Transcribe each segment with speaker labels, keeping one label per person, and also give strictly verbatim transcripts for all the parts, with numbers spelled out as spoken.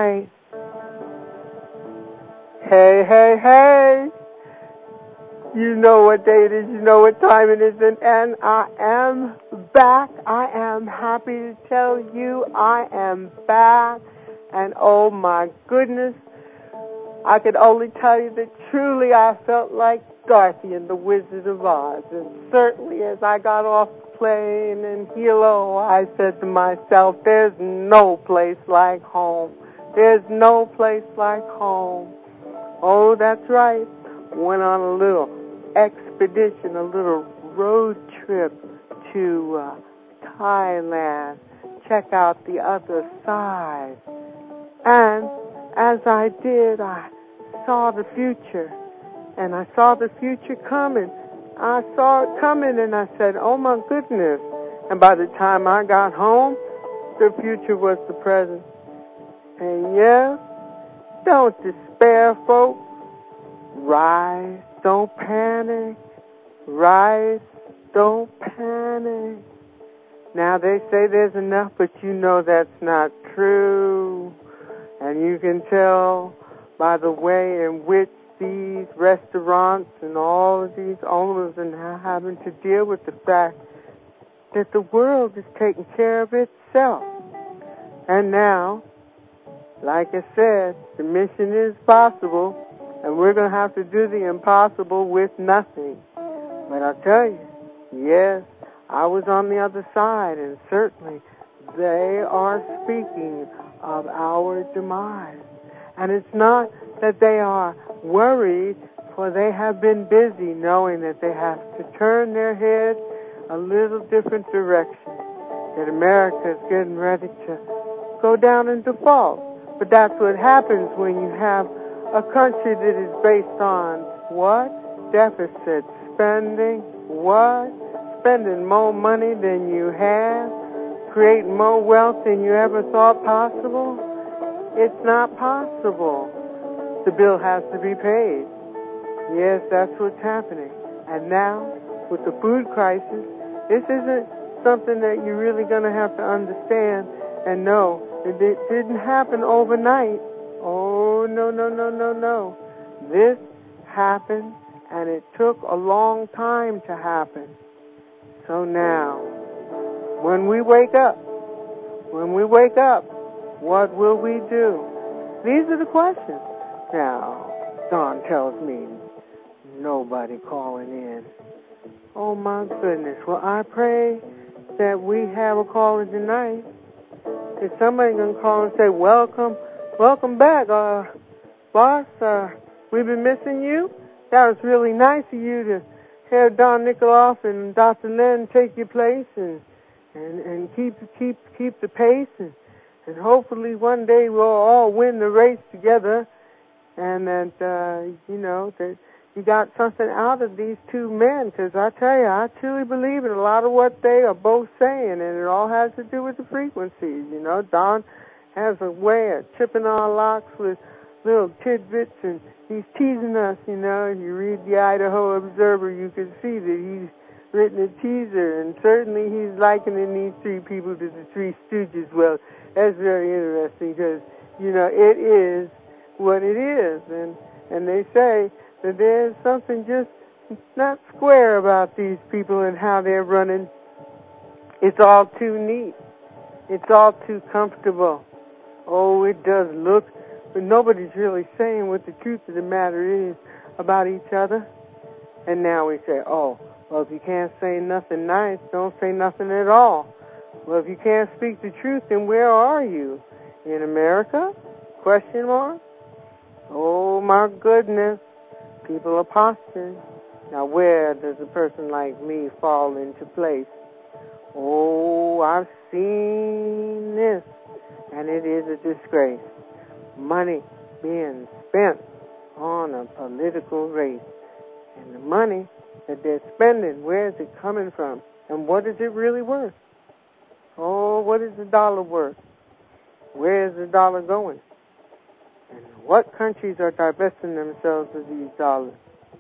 Speaker 1: right. Hey, hey, hey. You know what day it is. You know what time it is. And, and I am back. I am happy to tell you I am back. And oh my goodness, I could only tell you that truly I felt like Dorothy in The Wizard of Oz. And certainly as I got off the plane in Hilo, I said to myself, there's no place like home. There's no place like home. Oh, that's right. Went on a little expedition, a little road trip to uh, Thailand. Check out the other side. And as I did, I saw the future. And I saw the future coming. I saw it coming and I said, oh my goodness. And by the time I got home, the future was the present. And yes, don't despair, folks. Rise, don't panic. Rise, don't panic. Now they say there's enough, but you know that's not true. And you can tell by the way in which these restaurants and all of these owners are now having to deal with the fact that the world is taking care of itself. And now, like I said, the mission is possible, and we're going to have to do the impossible with nothing. But I'll tell you, yes, I was on the other side, and certainly they are speaking of our demise. And it's not that they are worried, for they have been busy knowing that they have to turn their heads a little different direction, that America is getting ready to go down in default. But that's what happens when you have a country that is based on what? Deficit spending. What? Spending more money than you have, creating more wealth than you ever thought possible. It's not possible. The bill has to be paid. Yes, that's what's happening. And now, with the food crisis, this isn't something that you're really going to have to understand and know. It didn't happen overnight. Oh, no, no, no, no, no. This happened, and it took a long time to happen. So now, when we wake up, when we wake up, what will we do? These are the questions. Now, Don tells me nobody calling in. Oh, my goodness. Well, I pray that we have a caller tonight. Is somebody going to call and say, welcome, welcome back, uh, boss? Uh, we've been missing you. That was really nice of you to have Don Nikoloff and Doctor Len take your place and and, and keep keep keep the pace and, and hopefully one day we'll all win the race together, and that uh, you know that you got something out of these two men, because I tell you, I truly believe in a lot of what they are both saying, and it all has to do with the frequencies. You know, Don has a way of chipping our locks with little tidbits, and he's teasing us. You know, if you read the Idaho Observer, you can see that he's written a teaser, and certainly he's likening these three people to the Three Stooges. Well, that's very interesting because, you know, it is what it is, and and they say that there's something just not square about these people and how they're running. It's all too neat. It's all too comfortable. Oh, it does look, but nobody's really saying what the truth of the matter is about each other. And now we say, oh, well, if you can't say nothing nice, don't say nothing at all. Well, if you can't speak the truth, then where are you? In America? Question mark? Oh, my goodness. People are posturing. Now, where does a person like me fall into place? Oh, I've seen this, and it is a disgrace. Money being spent on a political race. And the money that they're spending, where is it coming from? And what is it really worth? Oh, what is the dollar worth? Where is the dollar going? And what countries are divesting themselves of these dollars?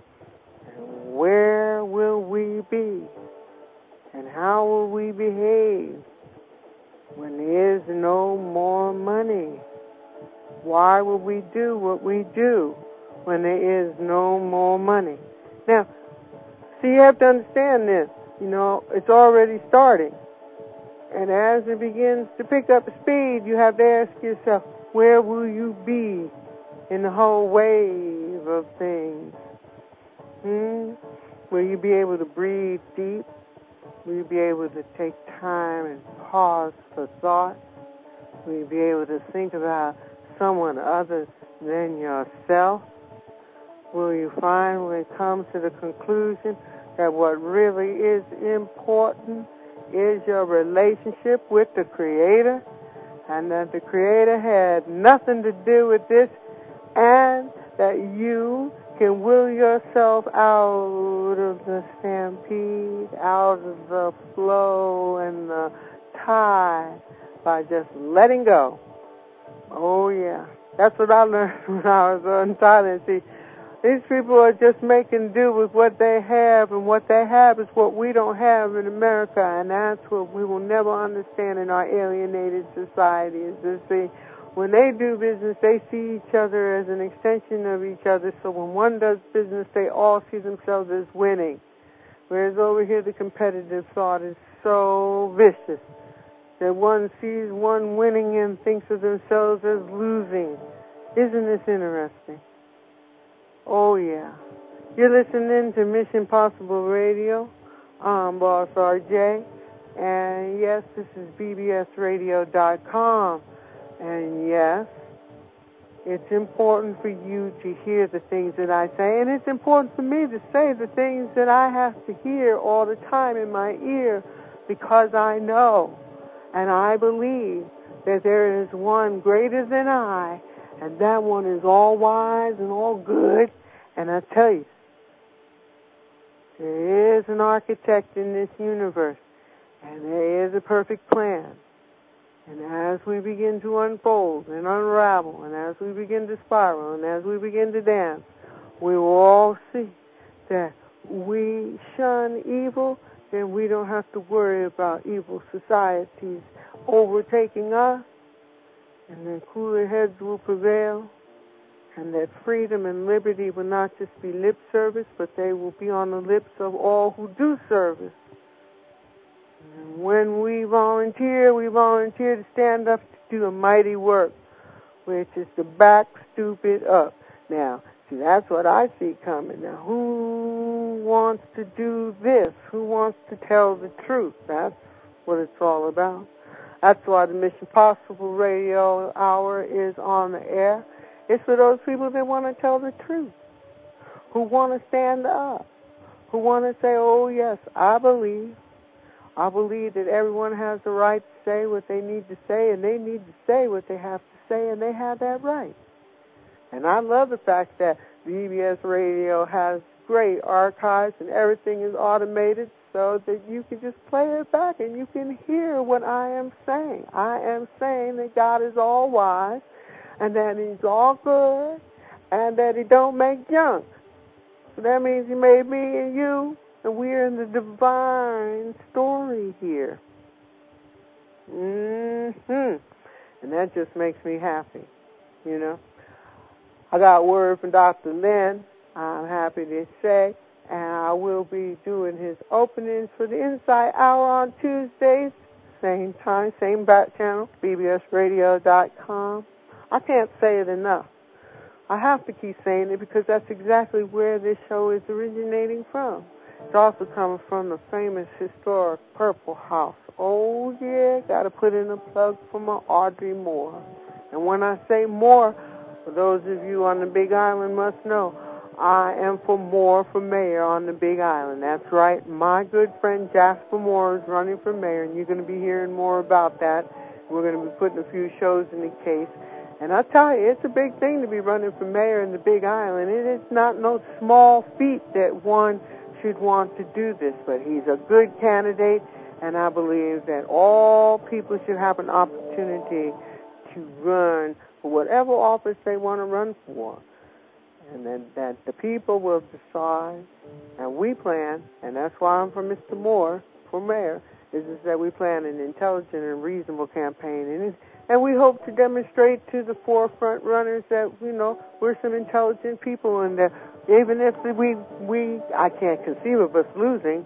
Speaker 1: And where will we be? And how will we behave when there is no more money? Why would we do what we do when there is no more money? Now, see, you have to understand this. You know, it's already starting. And as it begins to pick up speed, you have to ask yourself, where will you be in the whole wave of things? Hmm? Will you be able to breathe deep? Will you be able to take time and pause for thought? Will you be able to think about someone other than yourself? Will you find when it comes to the conclusion that what really is important is your relationship with the Creator, and that the Creator had nothing to do with this, and that you can will yourself out of the stampede, out of the flow and the tide by just letting go. Oh, yeah. That's what I learned when I was in Thailand. See, these people are just making do with what they have, and what they have is what we don't have in America, and that's what we will never understand in our alienated society. Is to see, when they do business, they see each other as an extension of each other, so when one does business, they all see themselves as winning. Whereas over here, the competitive thought is so vicious that one sees one winning and thinks of themselves as losing. Isn't this interesting? Oh, yeah. You're listening to Mission Possible Radio. I'm Boss R J. And, yes, this is B B S radio dot com. And, yes, it's important for you to hear the things that I say. And it's important for me to say the things that I have to hear all the time in my ear, because I know and I believe that there is one greater than I, and that one is all wise and all good. And I tell you, there is an architect in this universe, and there is a perfect plan. And as we begin to unfold and unravel, and as we begin to spiral, and as we begin to dance, we will all see that we shun evil, then we don't have to worry about evil societies overtaking us, and then cooler heads will prevail, and that freedom and liberty will not just be lip service, but they will be on the lips of all who do service. And when we volunteer, we volunteer to stand up to do a mighty work, which is to back stupid up. Now, see, that's what I see coming. Now, who wants to do this? Who wants to tell the truth? That's what it's all about. That's why the Mission Possible Radio Hour is on the air. It's for those people that want to tell the truth, who want to stand up, who want to say, oh, yes, I believe. I believe that everyone has the right to say what they need to say, and they need to say what they have to say, and they have that right. And I love the fact that B B S Radio has great archives and everything is automated so that you can just play it back and you can hear what I am saying. I am saying that God is all wise, and that He's all good, and that He don't make junk. So that means He made me and you, and we're in the divine story here. Mm-hmm. And that just makes me happy, you know. I got word from Doctor Lynn, I'm happy to say, and I will be doing his openings for the Insight Hour on Tuesdays, same time, same back channel, B B S radio dot com. I can't say it enough. I have to keep saying it because that's exactly where this show is originating from. It's also coming from the famous historic Purple House. Oh, yeah, got to put in a plug for my Audrey Moore. And when I say more, for those of you on the Big Island must know, I am for Moore for mayor on the Big Island. That's right. My good friend Jasper Moore is running for mayor, and you're going to be hearing more about that. We're going to be putting a few shows in the case. And I tell you, it's a big thing to be running for mayor in the Big Island. It is not no small feat that one should want to do this, but he's a good candidate, and I believe that all people should have an opportunity to run for whatever office they want to run for. And then that the people will decide, and we plan, and that's why I'm for Mister Moore, for mayor, is, is that we plan an intelligent and reasonable campaign. And it's, And we hope to demonstrate to the forefront runners that, you know, we're some intelligent people, and that even if we, we I can't conceive of us losing,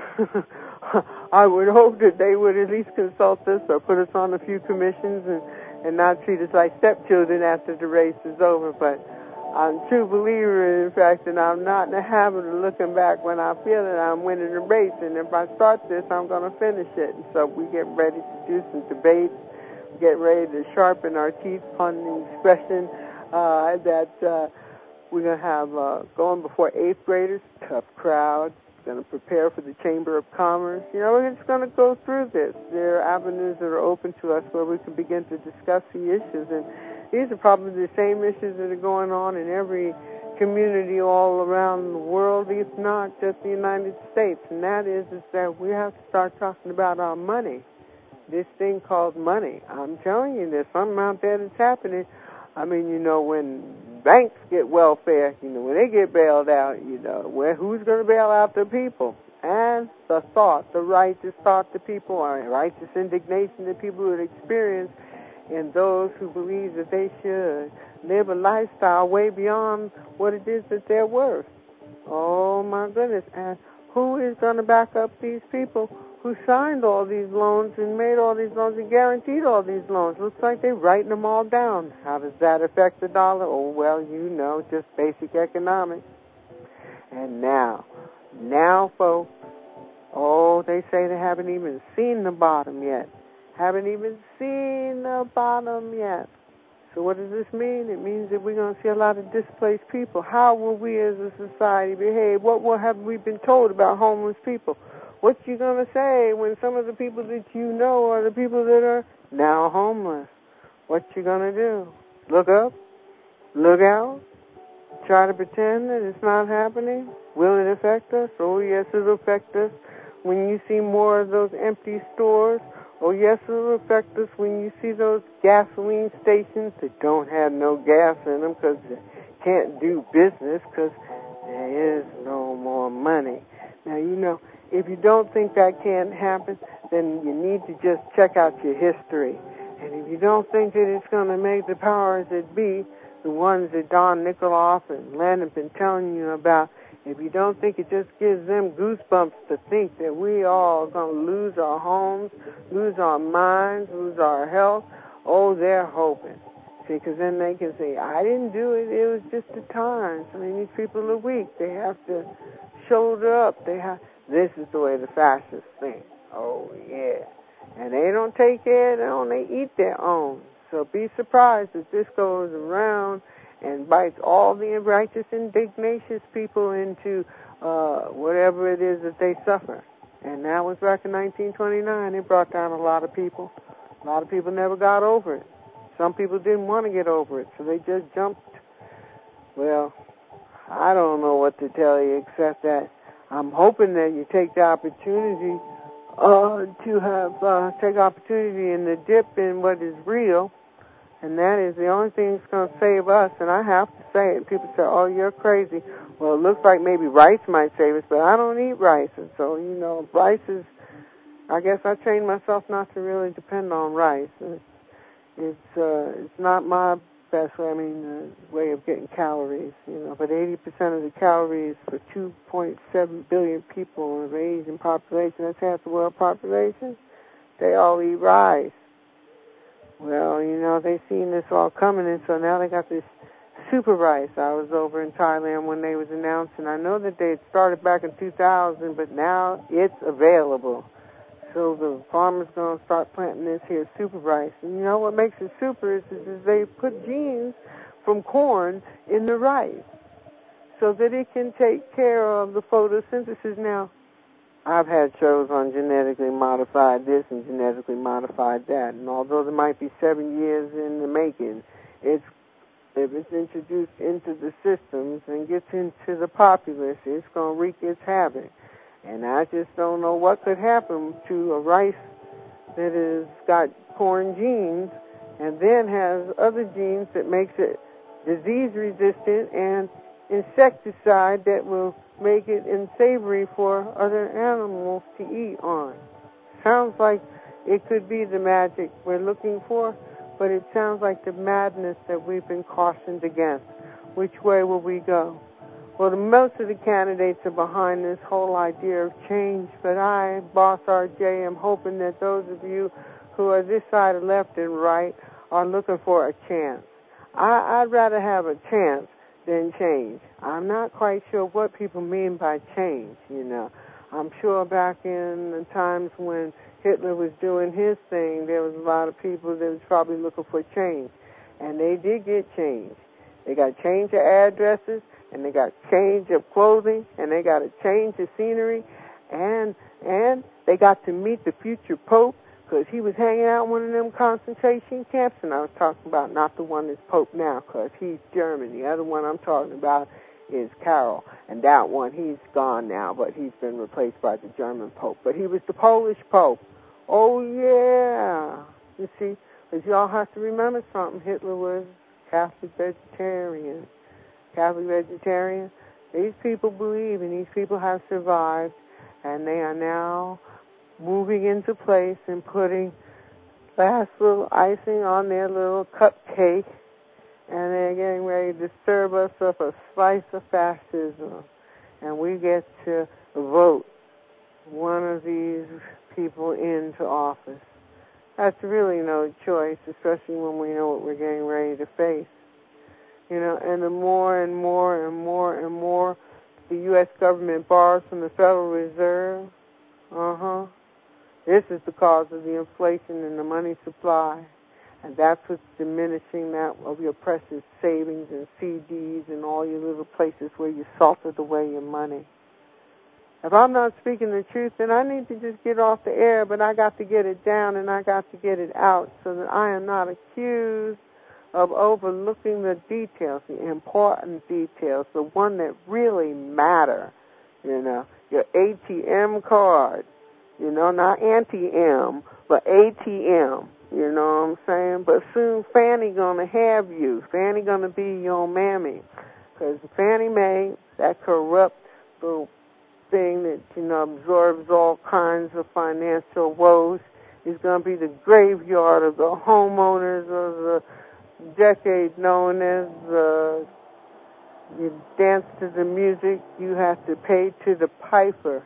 Speaker 1: I would hope that they would at least consult us or put us on a few commissions and, and not treat us like stepchildren after the race is over. But I'm a true believer in the fact that I'm not in the habit of looking back when I feel that I'm winning the race. And if I start this, I'm going to finish it. And so we get ready to do some debates, get ready to sharpen our teeth, pun the expression, uh, that uh, we're going to have uh, going before eighth graders, tough crowd, going to prepare for the Chamber of Commerce. You know, we're just going to go through this. There are avenues that are open to us where we can begin to discuss the issues, and these are probably the same issues that are going on in every community all around the world, if not just the United States, and that is, is that we have to start talking about our money, this thing called money. I'm telling you, there's something out there that's happening. I mean, you know, when banks get welfare, you know, when they get bailed out, you know, where who's going to bail out the people? And the thought, the righteous thought the people, or righteous indignation that people would experience, and those who believe that they should live a lifestyle way beyond what it is that they're worth. Oh, my goodness. And who is going to back up these people who signed all these loans and made all these loans and guaranteed all these loans? Looks like they're writing them all down. How does that affect the dollar? Oh, well, you know, just basic economics. And now, now, folks, oh, they say they haven't even seen the bottom yet. Haven't even seen the bottom yet. So what does this mean? It means that we're going to see a lot of displaced people. How will we as a society behave? What will have we been told about homeless people? What you going to say when some of the people that you know are the people that are now homeless? What you going to do? Look up? Look out? Try to pretend that it's not happening? Will it affect us? Oh, yes, it'll affect us when you see more of those empty stores. Oh, yes, it'll affect us when you see those gasoline stations that don't have no gas in them because they can't do business because there is no more money. Now, you know, if you don't think that can't happen, then you need to just check out your history. And if you don't think that it's going to make the powers that be, the ones that Don Nikoloff and Len have been telling you about, if you don't think it just gives them goosebumps to think that we all are going to lose our homes, lose our minds, lose our health, oh, they're hoping. See, because then they can say, I didn't do it, it was just the times. I mean, these people are weak. They have to shoulder up. They have. This is the way the fascists think. Oh, yeah. And they don't take care of their own, they eat their own. So be surprised if this goes around and bites all the righteous, indignatious people into uh, whatever it is that they suffer. And that was back in nineteen twenty-nine. It brought down a lot of people. A lot of people never got over it. Some people didn't want to get over it, so they just jumped. Well, I don't know what to tell you except that I'm hoping that you take the opportunity uh, to have uh, take opportunity in the dip in what is real. And that is the only thing that's going to save us. And I have to say it. People say, oh, you're crazy. Well, it looks like maybe rice might save us, but I don't eat rice. And so, you know, rice is, I guess I trained myself not to really depend on rice. It's, it's, uh, it's not my best way, I mean, uh, way of getting calories, you know. But eighty percent of the calories for two point seven billion people of the Asian population, that's half the world population, they all eat rice. Well, you know, they've seen this all coming, and so now they got this super rice. I was over in Thailand when they was announced, and I know that they had started back in two thousand, but now it's available. So the farmer's going to start planting this here super rice. And you know what makes it super is, is, is they put genes from corn in the rice so that it can take care of the photosynthesis. Now, I've had shows on genetically modified this and genetically modified that, and although there might be seven years in the making, it's if it's introduced into the systems and gets into the populace, it's going to wreak its havoc. And I just don't know what could happen to a rice that has got corn genes and then has other genes that makes it disease-resistant and insecticide that will make it unsavory for other animals to eat on. Sounds like it could be the magic we're looking for, but it sounds like the madness that we've been cautioned against. Which way will we go? Well, the, most of the candidates are behind this whole idea of change, but I, Boss R J, am hoping that those of you who are this side of left and right are looking for a chance. I, I'd rather have a chance than change. I'm not quite sure what people mean by change, you know. I'm sure back in the times when Hitler was doing his thing, there was a lot of people that was probably looking for change. And they did get change. They got change of addresses, and they got change of clothing, and they got a change of scenery, and and they got to meet the future Pope, because he was hanging out in one of them concentration camps, and I was talking about not the one that's Pope now, because he's German. The other one I'm talking about is Carol, and that one, he's gone now, but he's been replaced by the German Pope. But he was the Polish Pope. Oh, yeah. You see, because y'all have to remember something. Hitler was Catholic vegetarian. Catholic vegetarian. These people believe, and these people have survived, and they are now moving into place and putting last little icing on their little cupcake, and they're getting ready to serve us up a slice of fascism, and we get to vote one of these people into office. That's really no choice, especially when we know what we're getting ready to face. You know, and the more and more and more and more the U S government borrows from the Federal Reserve, uh-huh, this is the cause of the inflation in the money supply. And that's what's diminishing that of your precious savings and C Ds and all your little places where you salted away your money. If I'm not speaking the truth, then I need to just get off the air, but I got to get it down and I got to get it out so that I am not accused of overlooking the details, the important details, the one that really matter, you know, your A T M card, you know, not anti-M, but A T M, you know what I'm saying? But soon Fannie gonna have you. Fannie gonna be your mammy, because Fannie Mae, that corrupt little thing that, you know, absorbs all kinds of financial woes, is gonna be the graveyard of the homeowners of the decade known as uh, you dance to the music, you have to pay to the piper.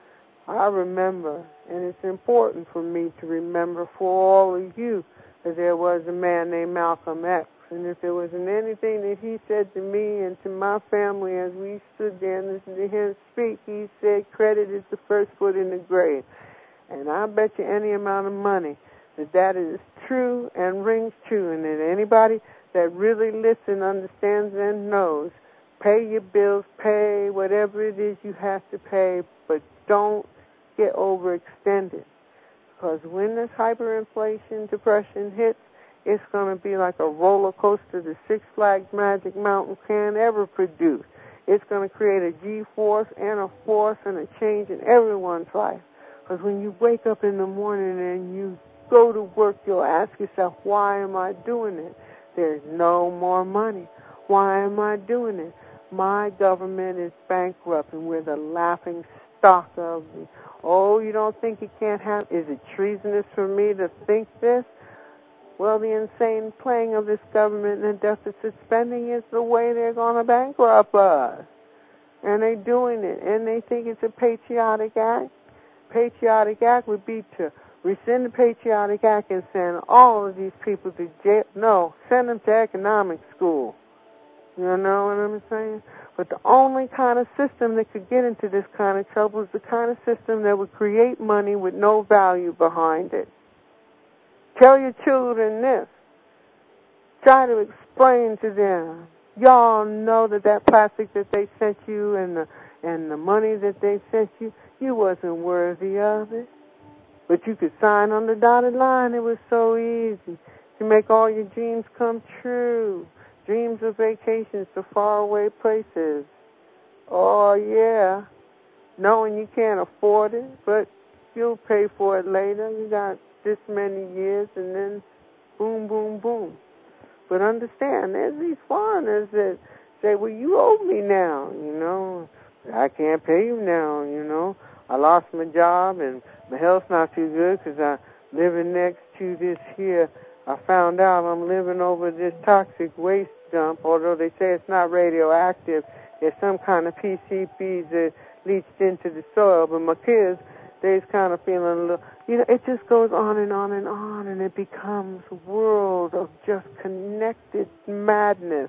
Speaker 1: I remember, and it's important for me to remember for all of you, that there was a man named Malcolm X, and if there wasn't anything that he said to me and to my family as we stood there and listened to him speak, he said, credit is the first foot in the grave. And I bet you any amount of money that that is true and rings true, and that anybody that really listens, understands, and knows, pay your bills, pay whatever it is you have to pay, but don't get overextended. Because when this hyperinflation depression hits, it's going to be like a roller coaster the Six Flags Magic Mountain can't ever produce. It's going to create a G-force and a force and a change in everyone's life. Because when you wake up in the morning and you go to work, you'll ask yourself, why am I doing it? There's no more money. Why am I doing it? My government is bankrupt, and we're the laughing stock of the, oh, you don't think it can't happen? Is it treasonous for me to think this? Well, the insane playing of this government and deficit spending is the way they're going to bankrupt us. And they're doing it, and they think it's a patriotic act. Patriotic act would be to rescind the Patriotic Act and send all of these people to jail. No, send them to economic school. You know what I'm saying? But the only kind of system that could get into this kind of trouble is the kind of system that would create money with no value behind it. Tell your children this. Try to explain to them. Y'all know that that plastic that they sent you and the and the money that they sent you, you wasn't worthy of it. But you could sign on the dotted line. It was so easy to make all your dreams come true. Dreams of vacations to faraway places. Oh, yeah. Knowing you can't afford it, but you'll pay for it later. You got this many years, and then boom, boom, boom. But understand, there's these foreigners that say, well, you owe me now, you know. I can't pay you now, you know. I lost my job, and my health's not too good because I'm living next to this here I found out I'm living over this toxic waste dump, although they say it's not radioactive. There's some kind of P C Bs that leached into the soil, but my kids, they's kind of feeling a little, you know, it just goes on and on and on, and it becomes a world of just connected madness.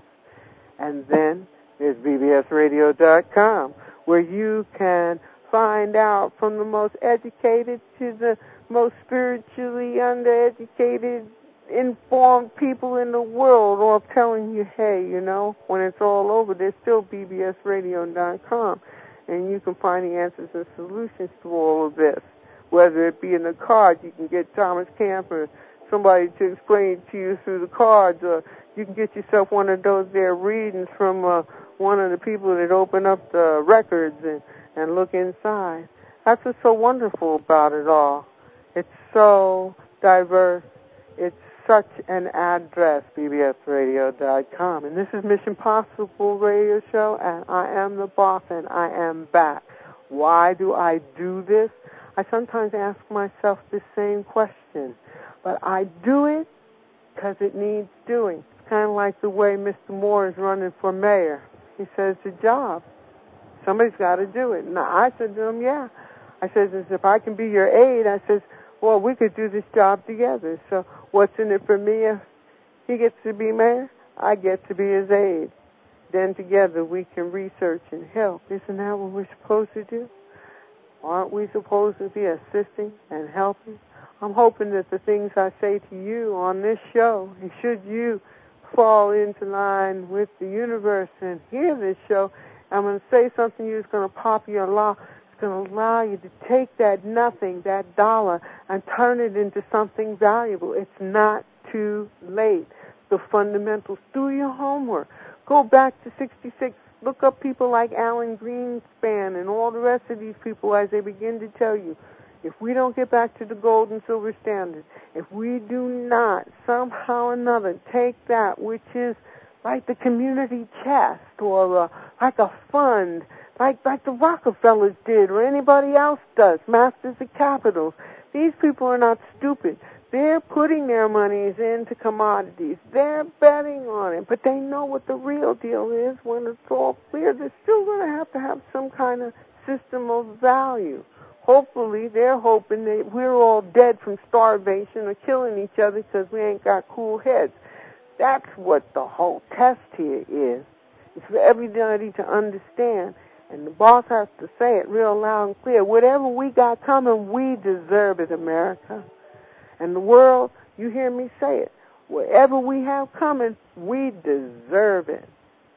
Speaker 1: And then there's B B S radio dot com, where you can find out from the most educated to the most spiritually undereducated, informed people in the world, all telling you, hey, you know, when it's all over, there's still B B S radio dot com, and you can find the answers and solutions to all of this. Whether it be in the cards, you can get Thomas Camp or somebody to explain it to you through the cards, or you can get yourself one of those there readings from uh, one of the people that open up the records and, and look inside. That's what's so wonderful about it all. It's so diverse. It's such an address, B B S radio dot com. And this is Mission Possible Radio Show, and I am the boss, and I am back. Why do I do this? I sometimes ask myself the same question, but I do it because it needs doing. It's kind of like the way Mister Moore is running for mayor. He says it's a job. Somebody's got to do it. And I said to him, yeah. I said, if I can be your aide, I said, well, we could do this job together. So what's in it for me if he gets to be mayor? I get to be his aide. Then together we can research and help. Isn't that what we're supposed to do? Aren't we supposed to be assisting and helping? I'm hoping that the things I say to you on this show, and should you fall into line with the universe and hear this show, I'm going to say something to you that's going to pop your law. It's going to allow you to take that nothing, that dollar, and turn it into something valuable. It's not too late. The fundamentals. Do your homework. Go back to sixty-six. Look up people like Alan Greenspan and all the rest of these people as they begin to tell you, if we don't get back to the gold and silver standard, if we do not somehow or another take that which is like the community chest or uh, like a fund, like like the Rockefellers did or anybody else does, Masters of Capitals. These people are not stupid. They're putting their monies into commodities. They're betting on it, but they know what the real deal is. When it's all clear, they're still going to have to have some kind of system of value. Hopefully, they're hoping that we're all dead from starvation or killing each other because we ain't got cool heads. That's what the whole test here is. It's for everybody to understand. And the boss has to say it real loud and clear. Whatever we got coming, we deserve it, America. And the world, you hear me say it. Whatever we have coming, we deserve it.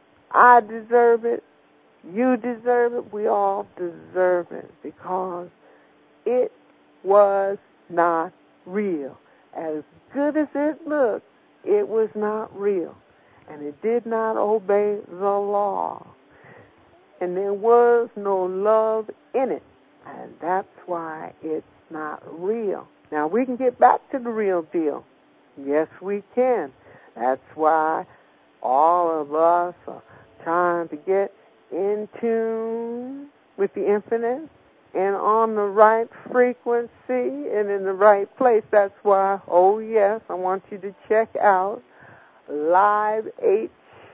Speaker 1: I deserve it. You deserve it. We all deserve it because it was not real. As good as it looked, it was not real. And it did not obey the law. And there was no love in it. And that's why it's not real. Now, we can get back to the real deal. Yes, we can. That's why all of us are trying to get in tune with the infinite and on the right frequency and in the right place. That's why, oh, yes, I want you to check out live H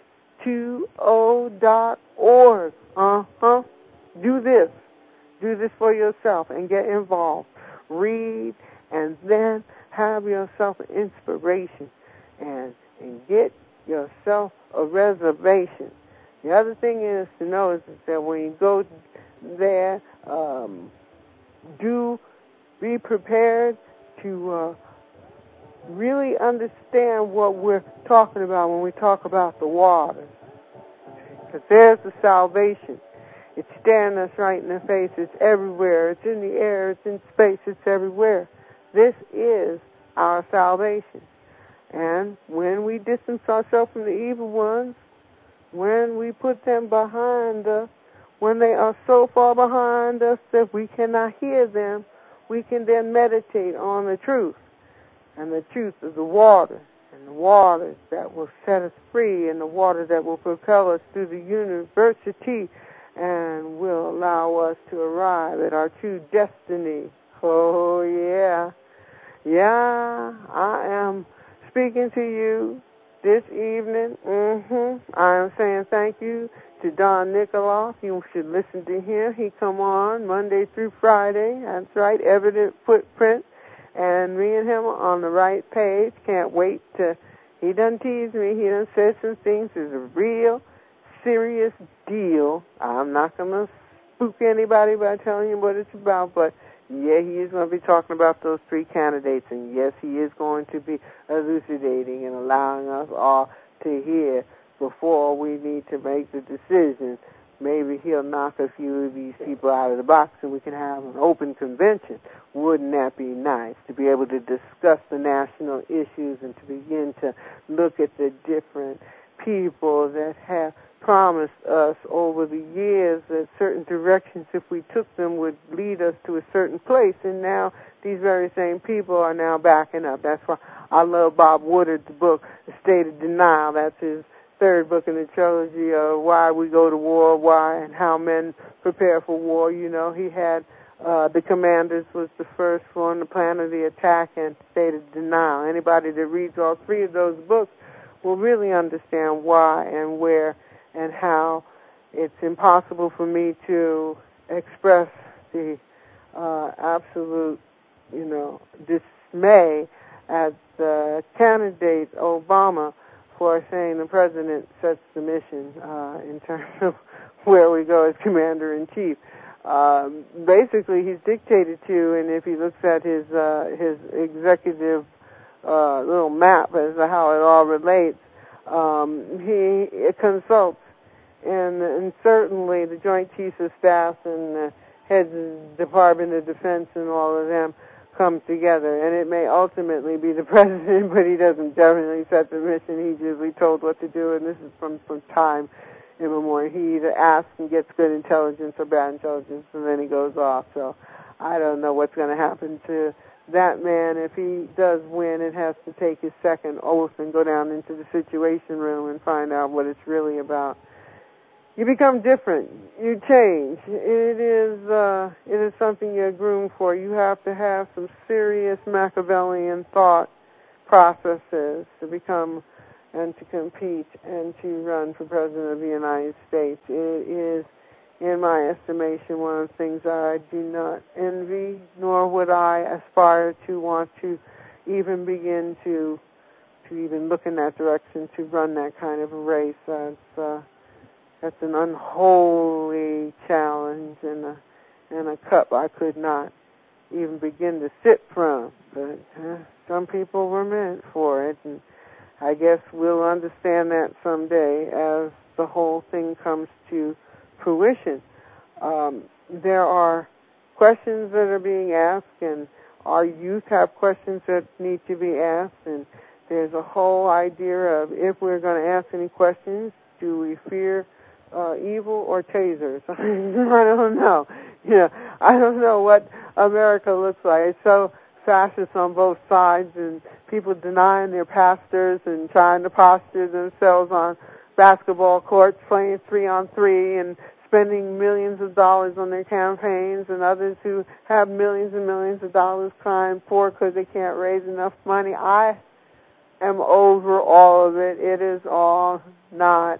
Speaker 1: two O dot org. Uh-huh. Do this. Do this for yourself and get involved. Read and then have yourself an inspiration and, and get yourself a reservation. The other thing is to know is that when you go there, um, do be prepared to uh, really understand what we're talking about when we talk about the waters. Because there's the salvation. It's staring us right in the face. It's everywhere. It's in the air. It's in space. It's everywhere. This is our salvation. And when we distance ourselves from the evil ones, when we put them behind us, when they are so far behind us that we cannot hear them, we can then meditate on the truth. And the truth is the water, and the waters that will set us free, and the water that will propel us through the university and will allow us to arrive at our true destiny. Oh, yeah. Yeah, I am speaking to you this evening. Mm-hmm. I am saying thank you to Don Nikoloff. You should listen to him. He come on Monday through Friday. That's right, Evident Footprint. And me and him are on the right page. Can't wait to, he done teased me. He done said some things. It's a real serious deal. I'm not going to spook anybody by telling you what it's about, but yeah, he is going to be talking about those three candidates, and yes, he is going to be elucidating and allowing us all to hear before we need to make the decision. Maybe he'll knock a few of these people out of the box and we can have an open convention. Wouldn't that be nice to be able to discuss the national issues and to begin to look at the different people that have promised us over the years that certain directions, if we took them, would lead us to a certain place. And now these very same people are now backing up. That's why I love Bob Woodard's book, The State of Denial. That's his third book in the trilogy of why we go to war, why and how men prepare for war. You know, he had uh, The Commanders was the first one, The Plan of the Attack, and State of Denial. Anybody that reads all three of those books will really understand why and where and how it's impossible for me to express the uh, absolute, you know, dismay at the candidate Obama for saying the president sets the mission uh, in terms of where we go as commander-in-chief. Um, basically, he's dictated to, and if he looks at his uh, his executive uh, little map as to how it all relates, um, he consults, and, and certainly the Joint Chiefs of Staff and the heads of the Department of Defense and all of them come together, and it may ultimately be the president, but he doesn't definitely set the mission. He's usually told what to do, and this is from, from time immemorial. He either asks and gets good intelligence or bad intelligence, and then he goes off. So I don't know what's going to happen to that man. If he does win, it has to take his second oath and go down into the Situation Room and find out what it's really about. You become different. You change. It is uh, it is something you're groomed for. You have to have some serious Machiavellian thought processes to become and to compete and to run for President of the United States. It is, in my estimation, one of the things I do not envy, nor would I aspire to want to even begin to to even look in that direction to run that kind of a race. That's uh, That's an unholy challenge and a, and a cup I could not even begin to sip from. But uh, some people were meant for it, and I guess we'll understand that someday as the whole thing comes to fruition. Um, there are questions that are being asked, and our youth have questions that need to be asked, and there's a whole idea of if we're going to ask any questions, do we fear Uh, evil or tasers? I don't know. You know, I don't know what America looks like. It's so fascist on both sides, and people denying their pastors and trying to posture themselves on basketball courts, playing three on three, and spending millions of dollars on their campaigns, and others who have millions and millions of dollars crying poor because they can't raise enough money. I am over all of it. It is all not.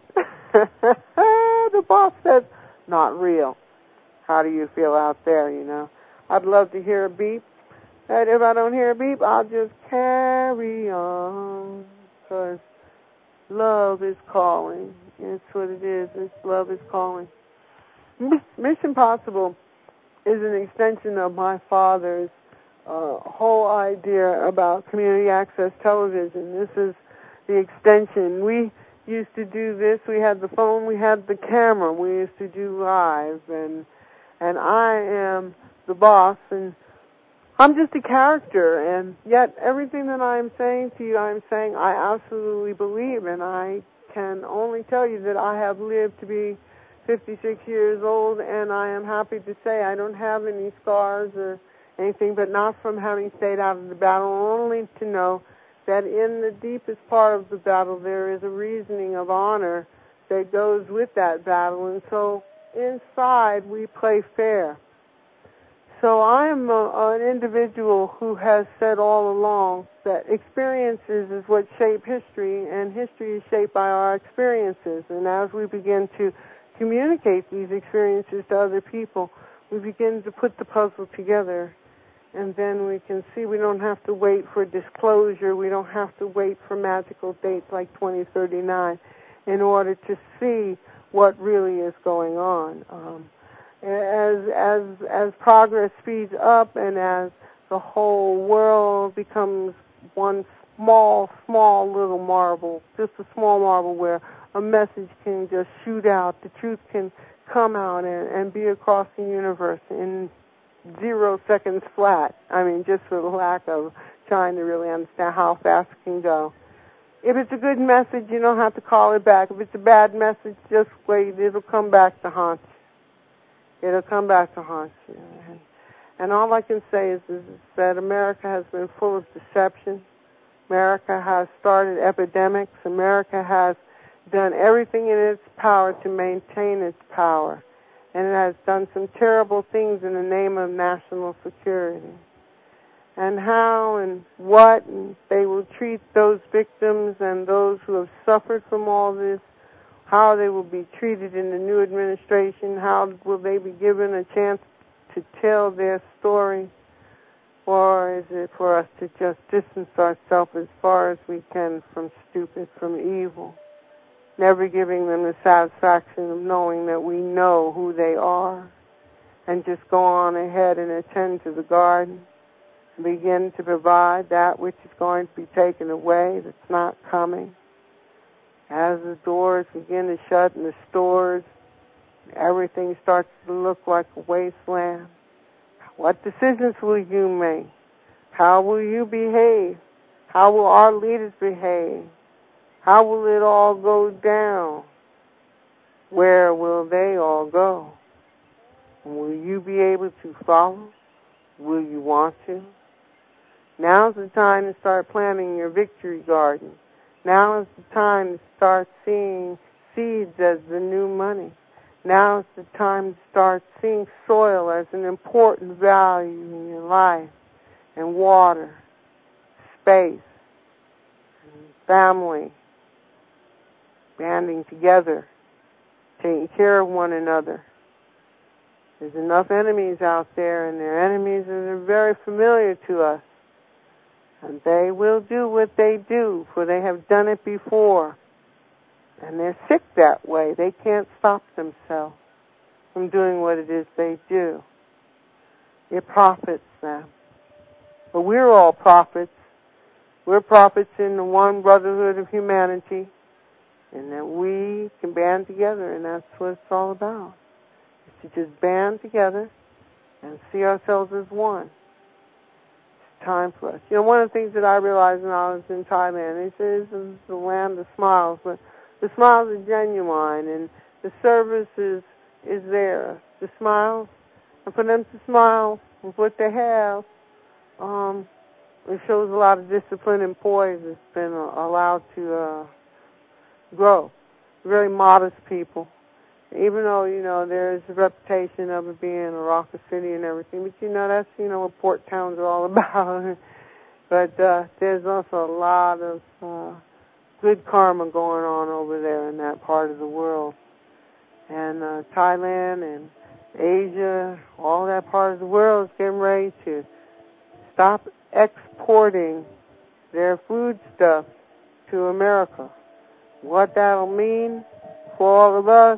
Speaker 1: The boss says, not real. How do you feel out there, you know? I'd love to hear a beep. And if I don't hear a beep, I'll just carry on. Because love is calling. It's what it is. It's love is calling. Mission Possible is an extension of my father's uh, whole idea about community access television. This is the extension. We used to do this. We had the phone, we had the camera. We used to do live, and and I am the boss, and I'm just a character, and yet everything that I'm saying to you, I'm saying I absolutely believe, and I can only tell you that I have lived to be fifty-six years old, and I am happy to say I don't have any scars or anything, but not from having stayed out of the battle, only to know that in the deepest part of the battle there is a reasoning of honor that goes with that battle, and so inside we play fair. so I am a, an individual who has said all along that experiences is what shape history, and history is shaped by our experiences. And as we begin to communicate these experiences to other people, we begin to put the puzzle together. And then we can see we don't have to wait for disclosure. We don't have to wait for magical dates like twenty thirty-nine in order to see what really is going on. Um, as as as progress speeds up and as the whole world becomes one small, small little marble, just a small marble where a message can just shoot out, the truth can come out and, and be across the universe in zero seconds flat. I mean, just for the lack of trying to really understand how fast it can go. If it's a good message, you don't have to call it back. If it's a bad message, just wait. It'll come back to haunt you. It'll come back to haunt you. And, and all I can say is, is that America has been full of deception. America has started epidemics. America has done everything in its power to maintain its power. And it has done some terrible things in the name of national security. And how and what and they will treat those victims and those who have suffered from all this, how they will be treated in the new administration, how will they be given a chance to tell their story, or is it for us to just distance ourselves as far as we can from stupid, from evil? Never giving them the satisfaction of knowing that we know who they are, and just go on ahead and attend to the garden, and begin to provide that which is going to be taken away, that's not coming. As the doors begin to shut in the stores, everything starts to look like a wasteland. What decisions will you make? How will you behave? How will our leaders behave? How will it all go down? Where will they all go? Will you be able to follow? Will you want to? Now's the time to start planting your victory garden. Now is the time to start seeing seeds as the new money. Now is the time to start seeing soil as an important value in your life, and water, space, and family, banding together, taking care of one another. There's enough enemies out there, and they're enemies that are very familiar to us. And they will do what they do, for they have done it before. And they're sick that way. They can't stop themselves from doing what it is they do. It profits them. But we're all prophets. We're prophets in the one brotherhood of humanity, and that we can band together, and that's what it's all about. It's to just band together and see ourselves as one. It's time for us. You know, one of the things that I realized when I was in Thailand, they say this is the land of smiles, but the smiles are genuine, and the service is, is there. The smiles, and for them to smile with what they have, um, it shows a lot of discipline and poise that's been uh, allowed to uh, grow. Very modest people. Even though, you know, there's a reputation of it being a rocket city and everything, but, you know, that's, you know, what port towns are all about. But uh, there's also a lot of uh, good karma going on over there in that part of the world. And uh, Thailand and Asia, all that part of the world is getting ready to stop exporting their foodstuff to America. What that'll mean for all of us,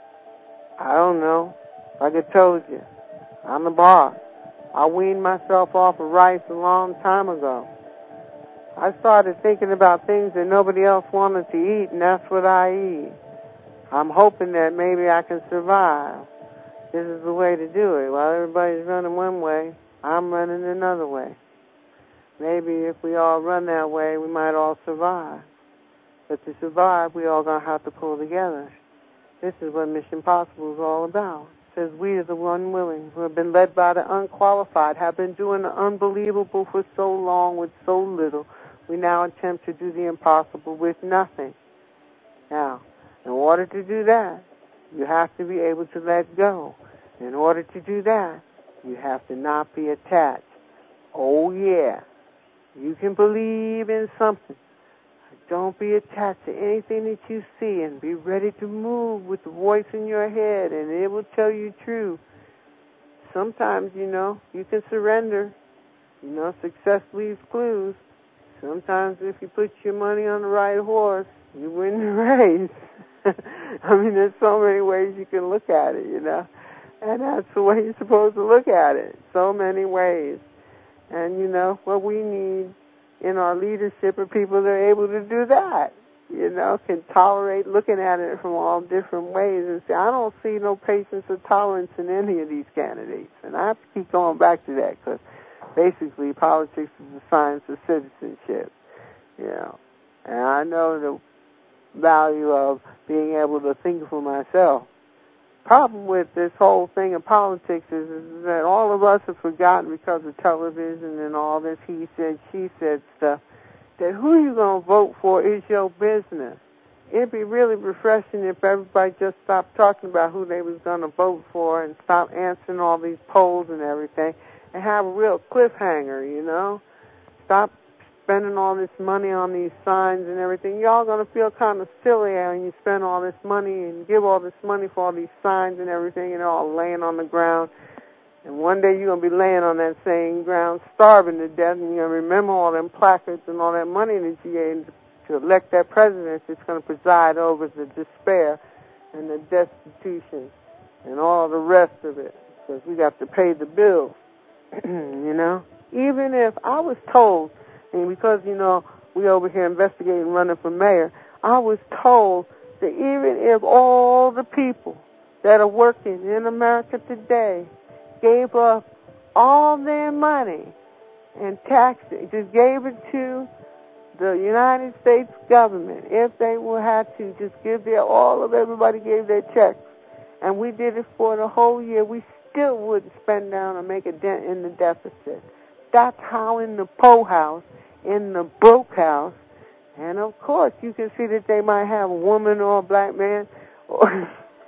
Speaker 1: I don't know. Like I told you, I'm the boss. I weaned myself off of rice a long time ago. I started thinking about things that nobody else wanted to eat, and that's what I eat. I'm hoping that maybe I can survive. This is the way to do it. While everybody's running one way, I'm running another way. Maybe if we all run that way, we might all survive. But to survive, we all going to have to pull together. This is what Mission Possible is all about. It says we are the unwilling, who have been led by the unqualified, have been doing the unbelievable for so long with so little. We now attempt to do the impossible with nothing. Now, in order to do that, you have to be able to let go. In order to do that, You have to not be attached. Oh, yeah. You can believe in something. Don't be attached to anything that you see, and be ready to move with the voice in your head, and it will tell you true. Sometimes, you know, you can surrender. You know, success leaves clues. Sometimes if you put your money on the right horse, you win the race. I mean, there's so many ways you can look at it, you know. And that's the way you're supposed to look at it. So many ways. And, you know, what we need in our leadership are people that are able to do that. You know, can tolerate looking at it from all different ways and say, I don't see no patience or tolerance in any of these candidates. And I have to keep going back to that because basically politics is the science of citizenship. You know, and I know the value of being able to think for myself. Problem with this whole thing of politics is, is that all of us have forgotten because of television and all this he said, she said stuff, that who you're going to vote for is your business. It'd be really refreshing if everybody just stopped talking about who they was going to vote for and stop answering all these polls and everything and have a real cliffhanger, you know. Stop spending all this money on these signs and everything. Y'all going to feel kind of silly when you spend all this money and give all this money for all these signs and everything, and they're all laying on the ground. And one day you're going to be laying on that same ground, starving to death, and you're going to remember all them placards and all that money that you gave to elect that president that's going to preside over the despair and the destitution and all the rest of it, because we got to pay the bills, you know. Even if I was told, and because, you know, we over here investigating running for mayor, I was told that even if all the people that are working in America today gave up all their money and taxed it, just gave it to the United States government, if they would have to just give their, all of everybody gave their checks, and we did it for the whole year, we still wouldn't spend down or make a dent in the deficit. That's how in the po house, in the broke house, and of course you can see that they might have a woman or a black man or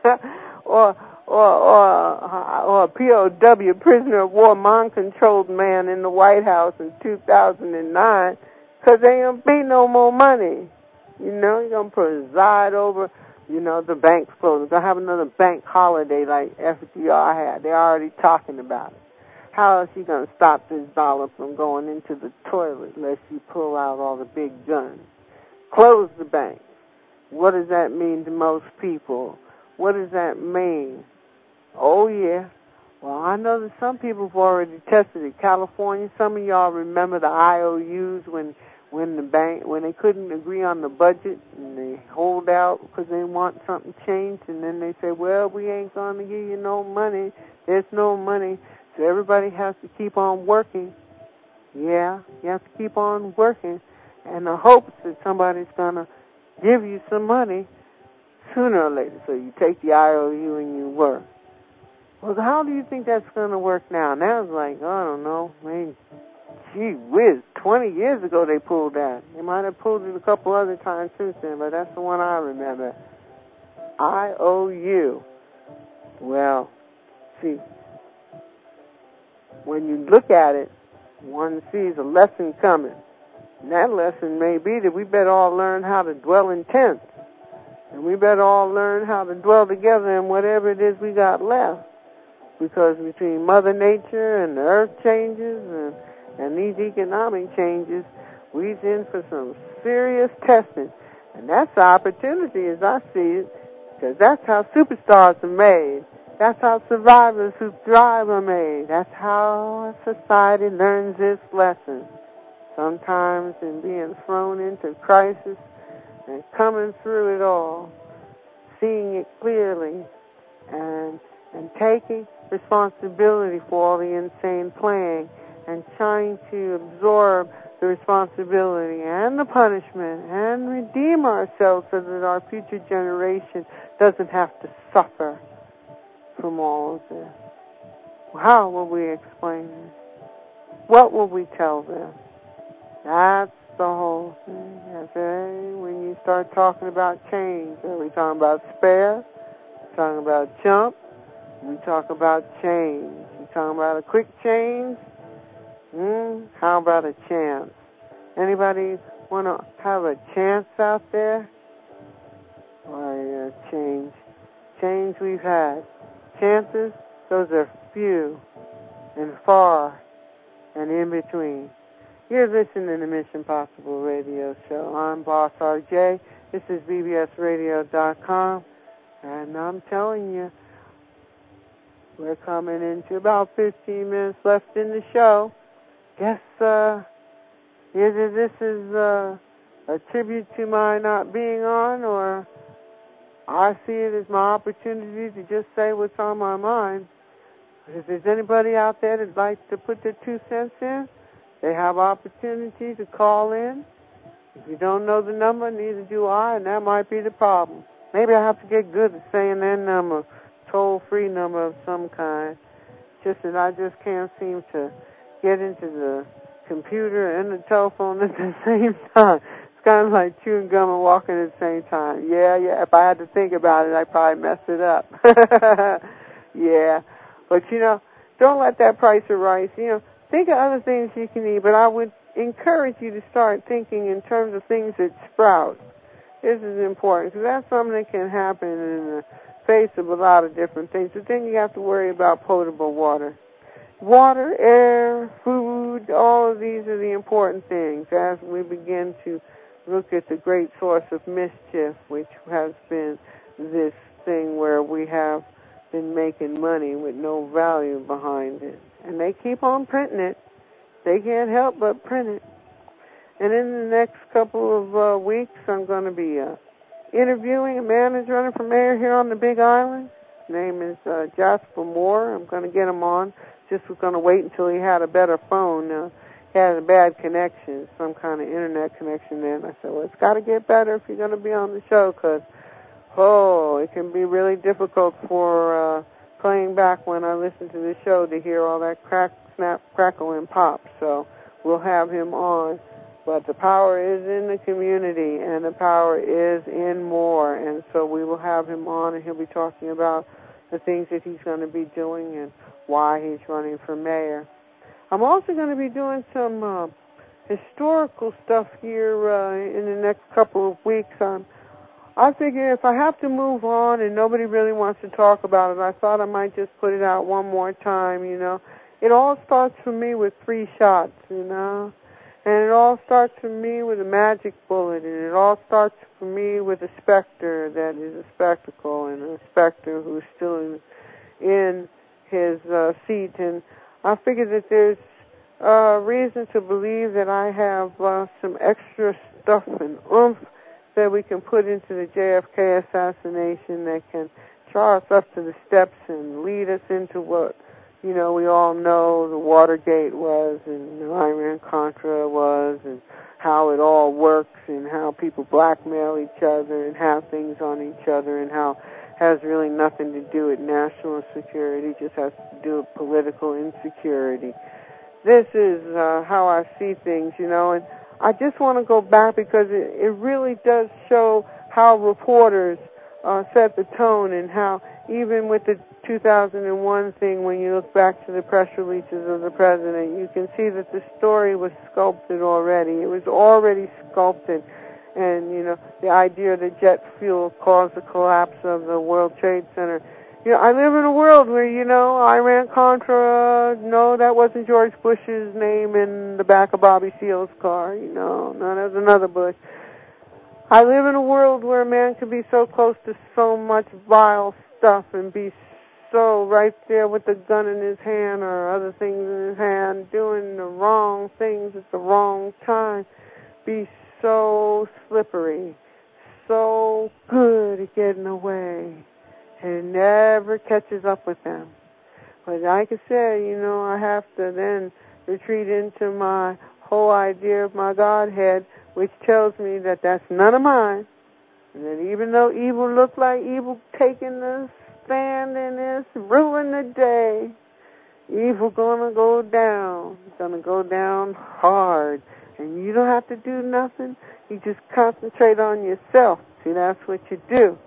Speaker 1: or or or, or a P O W, prisoner of war, mind-controlled man in the White House in two thousand nine, because they ain't gonna be no more money. You know, you're gonna preside over, you know, the bank's closed. They're gonna have another bank holiday like F D R had. They're already talking about it. How is he going to stop this dollar from going into the toilet unless you pull out all the big guns? Close the bank. What does that mean to most people? What does that mean? Oh, yeah. Well, I know that some people have already tested it. California, some of y'all remember the I O Us when when the bank, when they couldn't agree on the budget and they hold out because they want something changed, and then they say, well, we ain't going to give you no money. There's no money. So everybody has to keep on working. Yeah, you have to keep on working. And the hopes that somebody's going to give you some money sooner or later. So you take the I O U and you work. Well, how do you think that's going to work now? Now it's like, I don't know, maybe, gee whiz, twenty years ago they pulled that. They might have pulled it a couple other times since then, but that's the one I remember. I O U. Well, see, when you look at it, one sees a lesson coming. And that lesson may be that we better all learn how to dwell in tents. And we better all learn how to dwell together in whatever it is we got left. Because between Mother Nature and the earth changes and, and these economic changes, we're in for some serious testing. And that's the opportunity as I see it, because that's how superstars are made. That's how survivors who thrive are made. That's how society learns its lesson. Sometimes in being thrown into crisis and coming through it all, seeing it clearly, and and taking responsibility for all the insane playing, and trying to absorb the responsibility and the punishment and redeem ourselves so that our future generation doesn't have to suffer from all of this. How will we explain this? What will we tell them? That's the whole thing. Okay? When you start talking about change, are we talking about spare? We're talking about chump? We talk about change. We talking about a quick change? Mm, how about a chance? Anybody want to have a chance out there? Or uh, change? Change we've had. Chances, those are few and far and in between. You're listening to the Mission Possible Radio Show. I'm Boss R J. This is B B S radio dot com. And I'm telling you, we're coming into about fifteen minutes left in the show. Guess uh, either this is uh, a tribute to my not being on, or I see it as my opportunity to just say what's on my mind. If there's anybody out there that'd like to put their two cents in, they have opportunity to call in. If you don't know the number, neither do I, and that might be the problem. Maybe I have to get good at saying that number, toll-free number of some kind. Just that I just can't seem to get into the computer and the telephone at the same time. It's kind of like chewing gum and walking at the same time. Yeah, yeah, if I had to think about it, I'd probably mess it up. Yeah. But, you know, don't let that price of rice, you know, think of other things you can eat, but I would encourage you to start thinking in terms of things that sprout. This is important, because that's something that can happen in the face of a lot of different things. But then you have to worry about potable water. Water, air, food, all of these are the important things as we begin to look at the great source of mischief, which has been this thing where we have been making money with no value behind it. And they keep on printing it. They can't help but print it. And in the next couple of uh, weeks, I'm going to be uh, interviewing a man who's running for mayor here on the Big Island. His name is uh, Jasper Moore. I'm going to get him on. Just was going to wait until he had a better phone. Uh, he had a bad connection, some kind of internet connection there. And I said, well, it's got to get better if you're going to be on the show, because, oh, it can be really difficult for uh, playing back when I listen to the show to hear all that crack, snap, crackle, and pop. So we'll have him on. But the power is in the community, and the power is in more. And so we will have him on, and he'll be talking about the things that he's going to be doing and why he's running for mayor. I'm also going to be doing some uh, historical stuff here uh, in the next couple of weeks. Um, I figure if I have to move on and nobody really wants to talk about it, I thought I might just put it out one more time, you know. It all starts for me with three shots, you know. And it all starts for me with a magic bullet, and it all starts for me with a specter that is a spectacle, and a specter who's still in, in his uh, seat. And I figure that there's uh, reason to believe that I have uh, some extra stuff and oomph that we can put into the J F K assassination that can draw us up to the steps and lead us into what, you know, we all know the Watergate was, and the Iran-Contra was, and how it all works, and how people blackmail each other and have things on each other, and how it has really nothing to do with national security, just has to do with political insecurity. This is uh, how I see things, you know, and I just want to go back because it, it really does show how reporters uh, set the tone, and how even with the two thousand one thing, when you look back to the press releases of the president, you can see that the story was sculpted already. It was already sculpted. And, you know, the idea that jet fuel caused the collapse of the World Trade Center. You know, I live in a world where, you know, Iran-Contra, no, that wasn't George Bush's name in the back of Bobby Seale's car. You know, no, that was another Bush. I live in a world where a man can be so close to so much vile stuff and be so right there with the gun in his hand or other things in his hand, doing the wrong things at the wrong time, be so slippery, so good at getting away, and it never catches up with them. But like I said, you know, I have to then retreat into my whole idea of my Godhead, which tells me that that's none of mine, and that even though evil looked like evil taking the stand in this, ruin the day, evil gonna go down. It's gonna go down hard. And you don't have to do nothing. You just concentrate on yourself. See, that's what you do.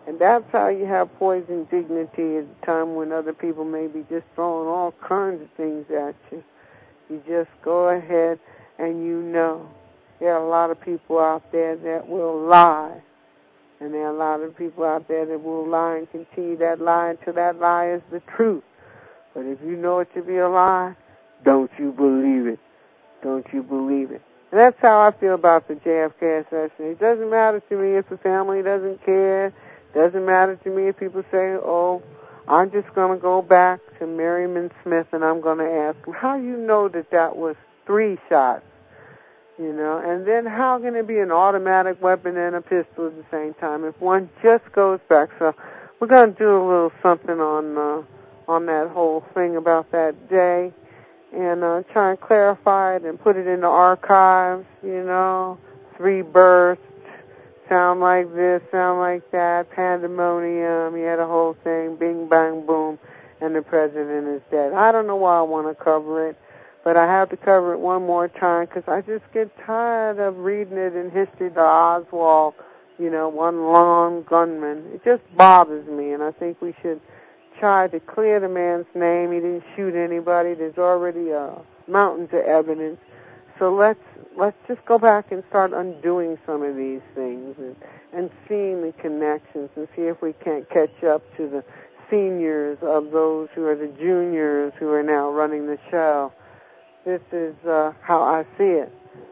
Speaker 1: And that's how you have poison dignity at a time when other people may be just throwing all kinds of things at you. You just go ahead and you know. There are a lot of people out there that will lie. And there are a lot of people out there that will lie and continue that lie until that lie is the truth. But if you know it to be a lie, don't you believe it. Don't you believe it. And that's how I feel about the J F K assassination. It doesn't matter to me if the family doesn't care. It doesn't matter to me if people say, oh, I'm just going to go back to Merriman Smith and I'm going to ask him, how do you know that that was three shots? You know, and then how can it be an automatic weapon and a pistol at the same time if one just goes back? So we're going to do a little something on uh, on that whole thing about that day and uh, try and clarify it and put it in the archives, you know, three bursts, sound like this, sound like that, pandemonium, you had a whole thing, bing, bang, boom, and the president is dead. I don't know why I want to cover it. But I have to cover it one more time because I just get tired of reading it in history, the Oswald, you know, one long gunman. It just bothers me, and I think we should try to clear the man's name. He didn't shoot anybody. There's already uh, mountains of evidence. So let's let's just go back and start undoing some of these things and, and seeing the connections and see if we can't catch up to the seniors of those who are the juniors who are now running the show. This is uh, how I see it.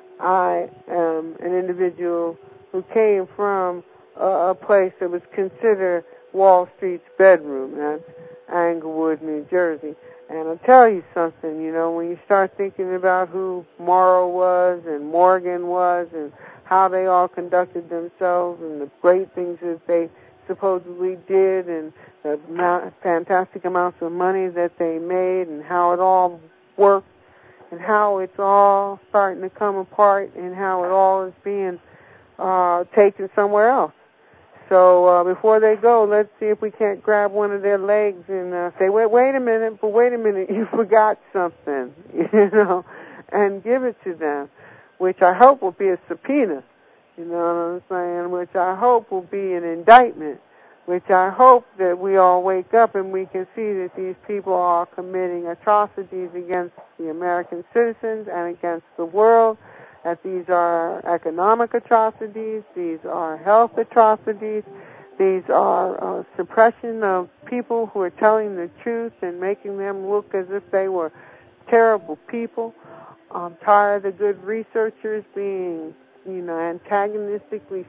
Speaker 1: I am an individual who came from a, a place that was considered Wall Street's bedroom. That's Englewood, New Jersey. And I'll tell you something, you know, when you start thinking about who Morrow was and Morgan was and how they all conducted themselves and the great things that they supposedly did and the amount, fantastic amounts of money that they made and how it all worked, and how it's all starting to come apart and how it all is being uh, taken somewhere else. So uh, before they go, let's see if we can't grab one of their legs and uh, say, wait, wait a minute, but wait a minute, you forgot something, you know, and give it to them, which I hope will be a subpoena, you know what I'm saying, which I hope will be an indictment, which I hope that we all wake up and we can see that these people are committing atrocities against the American citizens and against the world, that these are economic atrocities, these are health atrocities, these are uh, suppression of people who are telling the truth and making them look as if they were terrible people. I'm tired of good researchers being, you know, antagonistically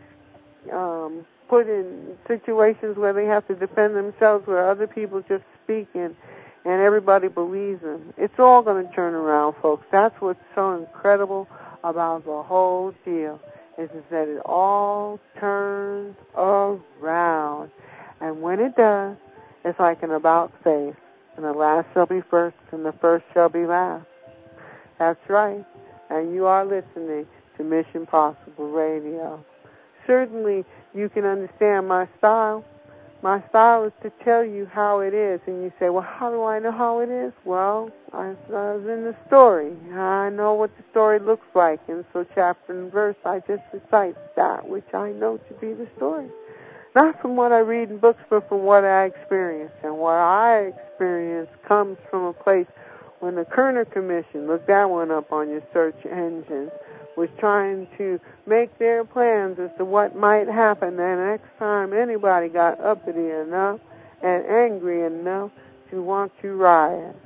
Speaker 1: um, put in situations where they have to defend themselves, where other people just speak and, and everybody believes them. It's all going to turn around, folks. That's what's so incredible about the whole deal, is, is that it all turns around. And when it does, it's like an about face. And the last shall be first, and the first shall be last. That's right. And you are listening to Mission Possible Radio. Certainly, you can understand my style. My style is to tell you how it is. And you say, well, how do I know how it is? Well, I, I was in the story. I know what the story looks like. And so chapter and verse, I just recite that which I know to be the story. Not from what I read in books, but from what I experience. And what I experience comes from a place when the Kerner Commission, look that one up on your search engine, was trying to make their plans as to what might happen the next time anybody got uppity enough and angry enough to want to riot.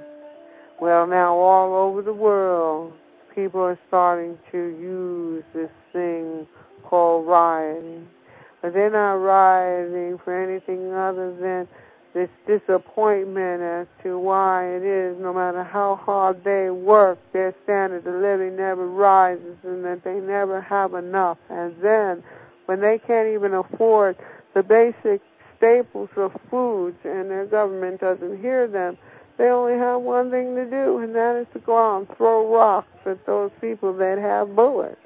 Speaker 1: Well, now all over the world, people are starting to use this thing called rioting. But they're not rioting for anything other than this disappointment as to why it is, no matter how hard they work, their standard of living never rises and that they never have enough. And then, when they can't even afford the basic staples of foods and their government doesn't hear them, they only have one thing to do, and that is to go out and throw rocks at those people that have bullets.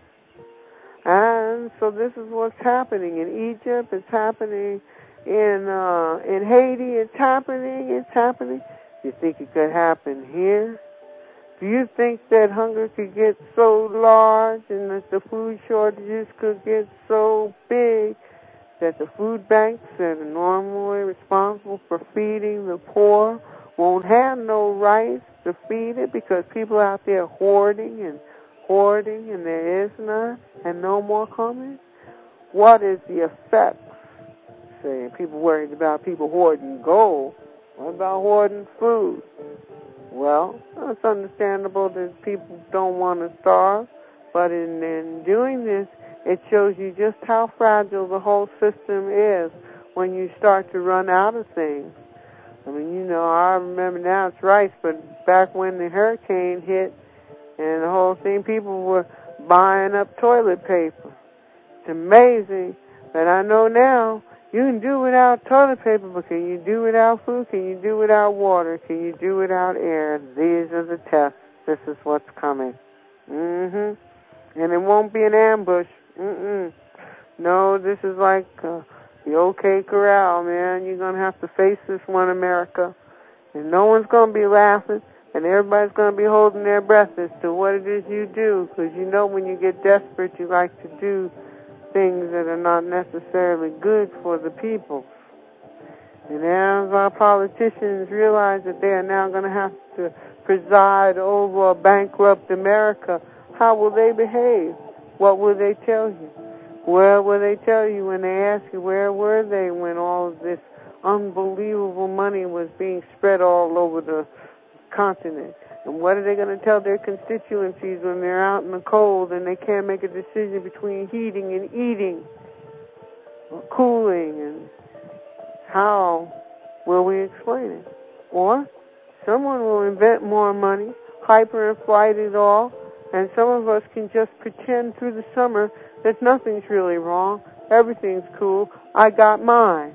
Speaker 1: And so this is what's happening in Egypt. It's happening in uh, in Haiti. It's happening. It's happening. Do you think it could happen here? Do you think that hunger could get so large and that the food shortages could get so big that the food banks that are normally responsible for feeding the poor won't have no rice to feed it because people out there hoarding and hoarding and there is none and no more coming? What is the effect? Say, people worried about people hoarding gold. What about hoarding food? Well, it's understandable that people don't want to starve, but in, in doing this, it shows you just how fragile the whole system is when you start to run out of things. I mean, you know, I remember now it's rice, but back when the hurricane hit and the whole thing, people were buying up toilet paper. It's amazing, but I know now you can do without toilet paper, but can you do without food? Can you do without water? Can you do without air? These are the tests. This is what's coming. Mm-hmm. And it won't be an ambush. Mm-mm. No, this is like uh, the OK Corral, man. You're going to have to face this one, America. And no one's going to be laughing, and everybody's going to be holding their breath as to what it is you do, because you know when you get desperate, you like to do things that are not necessarily good for the people. And as our politicians realize that they are now going to have to preside over a bankrupt America, how will they behave? What will they tell you? Where will they tell you when they ask you where were they when all of this unbelievable money was being spread all over the continent? And what are they going to tell their constituencies when they're out in the cold and they can't make a decision between heating and eating or cooling? And how will we explain it? Or someone will invent more money, hyperinflate it all, and some of us can just pretend through the summer that nothing's really wrong, everything's cool, I got mine.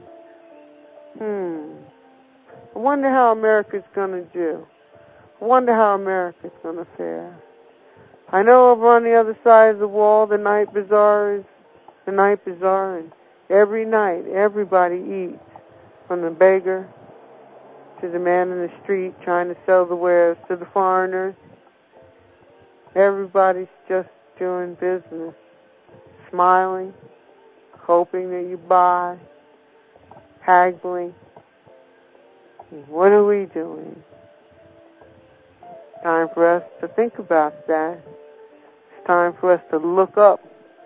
Speaker 1: Hmm. I wonder how America's going to do. I wonder how America's going to fare. I know over on the other side of the wall, the night bazaar is the night bazaar, and every night everybody eats, from the beggar to the man in the street trying to sell the wares to the foreigners. Everybody's just doing business, smiling, hoping that you buy, haggling. What are we doing? It's time for us to think about that. It's time for us to look up.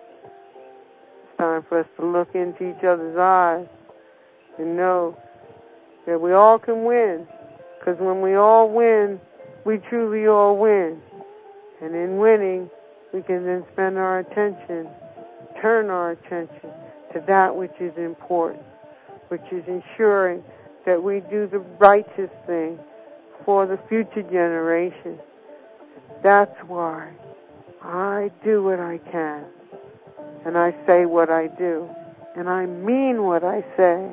Speaker 1: It's time for us to look into each other's eyes and know that we all can win. Because when we all win, we truly all win. And in winning, we can then spend our attention, turn our attention to that which is important, which is ensuring that we do the righteous thing for the future generation. That's why I do what I can, and I say what I do, and I mean what I say.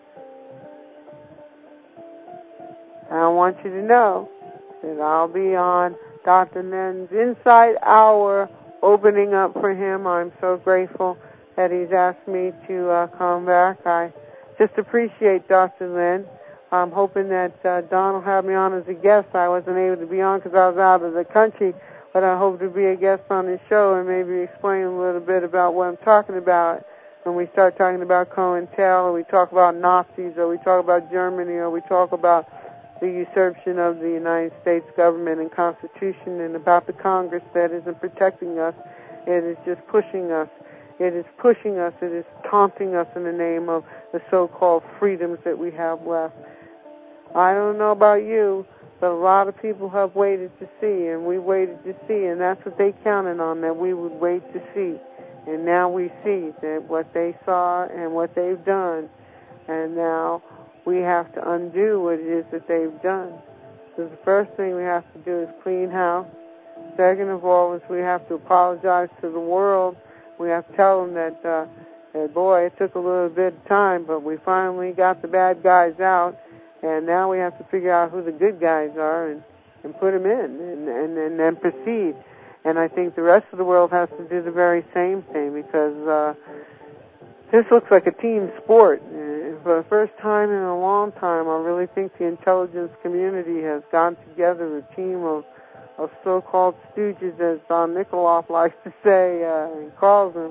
Speaker 1: And I want you to know that I'll be on Doctor Len's Insight Hour, opening up for him. I'm so grateful that he's asked me to uh, come back. I just appreciate Doctor Len. I'm hoping that uh, Don will have me on as a guest. I wasn't able to be on because I was out of the country, but I hope to be a guest on his show and maybe explain a little bit about what I'm talking about when we start talking about COINTEL, or we talk about Nazis, or we talk about Germany, or we talk about the usurpation of the United States government and Constitution, and about the Congress that isn't protecting us. It is just pushing us. It is pushing us. It is taunting us in the name of the so-called freedoms that we have left. I don't know about you, but a lot of people have waited to see, and we waited to see, and that's what they counted on, that we would wait to see. And now we see that what they saw and what they've done, and now we have to undo what it is that they've done. So the first thing we have to do is clean house. Second of all is we have to apologize to the world. We have to tell them that, uh, that, boy, it took a little bit of time, but we finally got the bad guys out, and now we have to figure out who the good guys are and, and put them in and, and, and then proceed. And I think the rest of the world has to do the very same thing, because uh, this looks like a team sport. For the first time in a long time, I really think the intelligence community has gotten together a team of, of so-called stooges, as Don Nikoloff likes to say, uh, and calls them.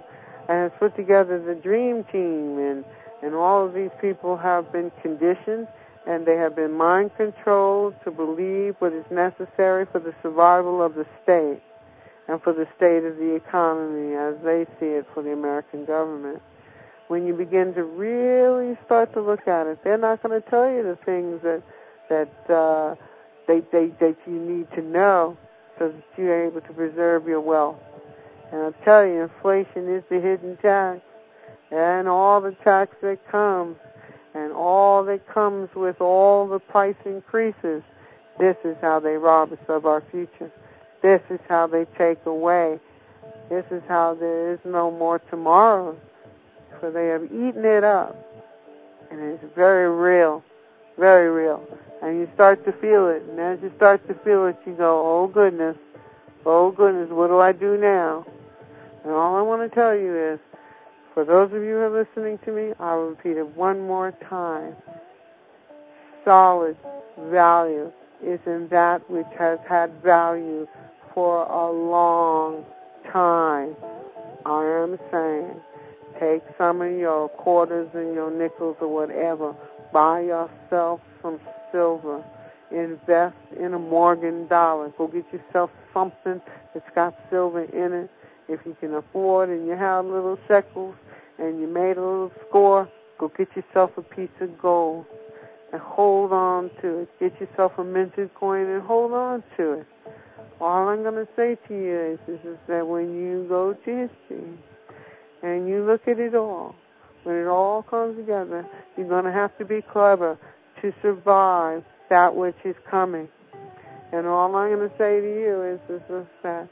Speaker 1: and has put together the dream team, and, and all of these people have been conditioned, and they have been mind controlled to believe what is necessary for the survival of the state and for the state of the economy as they see it for the American government. When you begin to really start to look at it, they're not going to tell you the things that that uh, they, they, that you need to know so that you're able to preserve your wealth. And I'll tell you, inflation is the hidden tax, and all the tax that comes, and all that comes with all the price increases. This is how they rob us of our future. This is how they take away. This is how there is no more tomorrow. For they have eaten it up. And it's very real. Very real. And you start to feel it. And as you start to feel it, you go, oh goodness. Oh goodness, what do I do now? And all I want to tell you is, for those of you who are listening to me, I'll repeat it one more time. Solid value is in that which has had value for a long time. I am saying, take some of your quarters and your nickels or whatever, buy yourself some silver, invest in a Morgan dollar, go get yourself something that's got silver in it. If you can afford and you have little shekels and you made a little score, go get yourself a piece of gold and hold on to it. Get yourself a minted coin and hold on to it. All I'm going to say to you is, is, is that when you go to history and you look at it all, when it all comes together, you're going to have to be clever to survive that which is coming. And all I'm going to say to you is, is, is that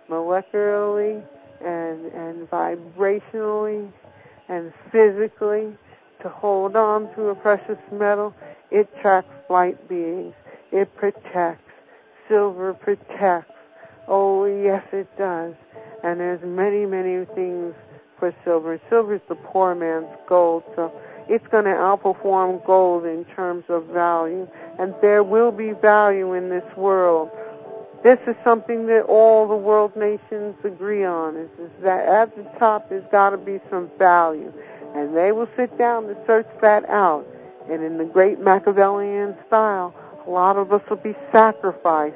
Speaker 1: molecularly and, and vibrationally and physically, to hold on to a precious metal, it tracks light beings. It protects. Silver protects. Oh, yes, it does. And there's many, many things for silver. Silver is the poor man's gold, so it's going to outperform gold in terms of value. And there will be value in this world. This is something that all the world nations agree on, is, is that at the top there's got to be some value. And they will sit down to search that out. And in the great Machiavellian style, a lot of us will be sacrificed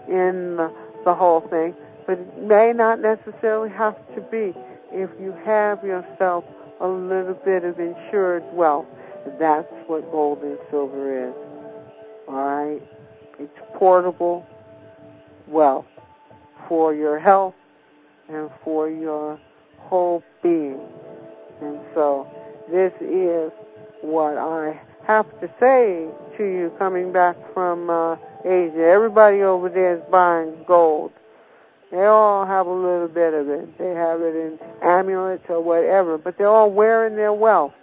Speaker 1: in the, the whole thing. But it may not necessarily have to be if you have yourself a little bit of insured wealth. That's what gold and silver is. All right? It's portable wealth for your health and for your whole being. And so this is what I have to say to you coming back from uh, Asia. Everybody over there is buying gold. They all have a little bit of it. They have it in amulets or whatever, but they're all wearing their wealth.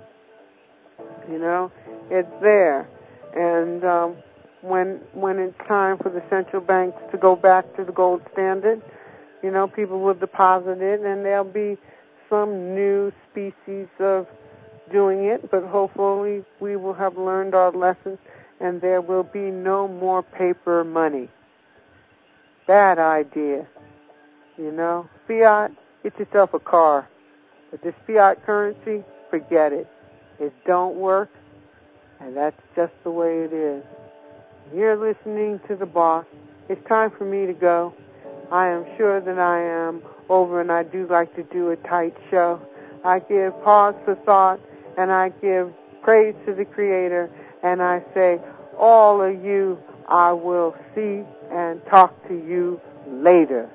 Speaker 1: You know, it's there. And um, when when it's time for the central banks to go back to the gold standard, you know, people will deposit it, and there'll be some new species of doing it, but hopefully we will have learned our lessons, and there will be no more paper money. Bad idea. You know, fiat, get yourself a car. But this fiat currency, forget it. It don't work, and that's just the way it is. You're listening to the boss. It's time for me to go. I am sure that I am over, and I do like to do a tight show. I give pause for thought, and I give praise to the Creator, and I say, all of you, I will see and talk to you later.